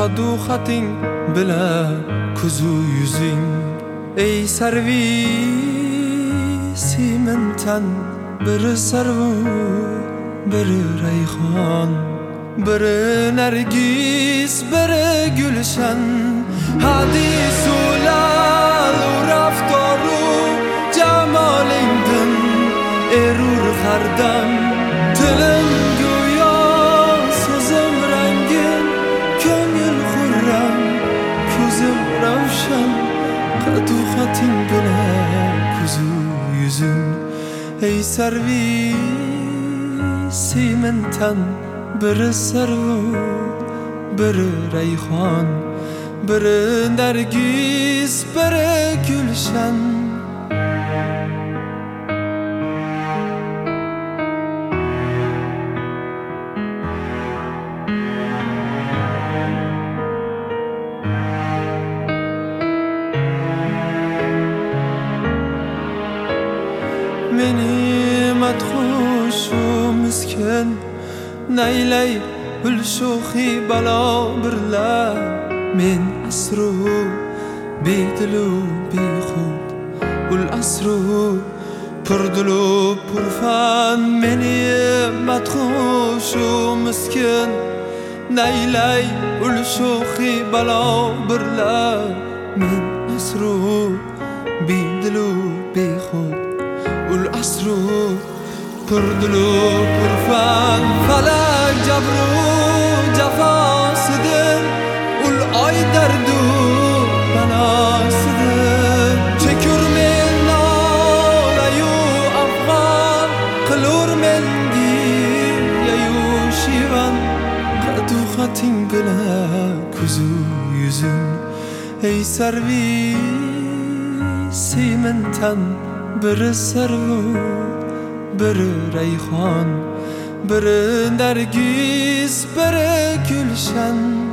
qadu xating bilan ko'zu yuzing ey sarvisi mintan biri sarvu biri rayhon biri nargis biri gulshan hadis ulal raftoru jamolingdin erur hardam tilim go'yo so'zim rangin ko'ngil xurram ko'zim ravshan qadu xating bilan ko'zu yuzing ey sarvisi mintan biri sarvu biri rayhon biri nargis biri gulshan meni madxushu miskin naylay ulshuhi balo birla men asru bedilu bexud ul asru purdulu purfan meni madxushu miskin naylay ulshuhi balo birla men asru bedilu bexud ul asru purdulu purfan falak jabru jafosidir ul oy dardu balosidir chekur men nolayu afg'on qilur mengi yayu shivan qadu xating bilan ko'zu yuzing ey sarvisi mintan biri sarvu biri rayhon biri nargis biri gulshan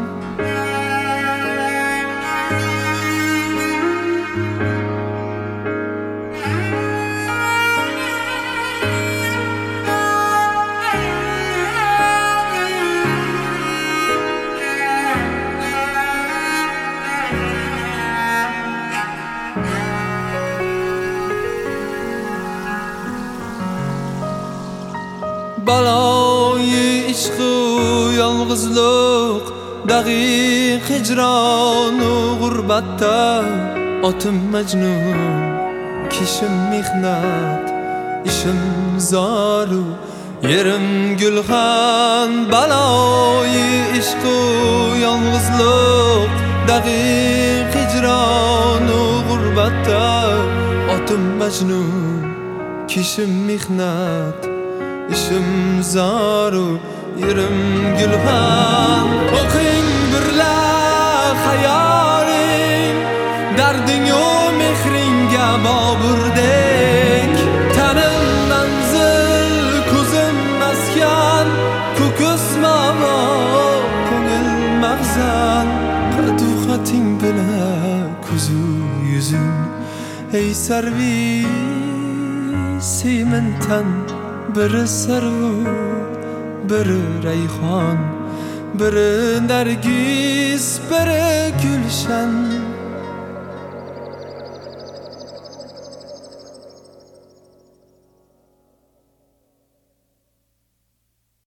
baloyi ishqu yolg'izlik daqiq hijronu g'urbatda otim majnun kishim mehnat ishim zoru yerim gulxan baloyi ishqu yolg'izlik daqiq hijronu g'urbatda otim majnun kishim mehnat ishim zoru yerim gulxan o'qing birla xayoling dardingu mehringga boburdek tanim manzil ko'zim maskan ko'kis mavo ko'ngil mag'zan qadu xating bilan ko'zu yuzing ey sarvisi mintan biri sarvu biri rayhon biri nargis biri gulshan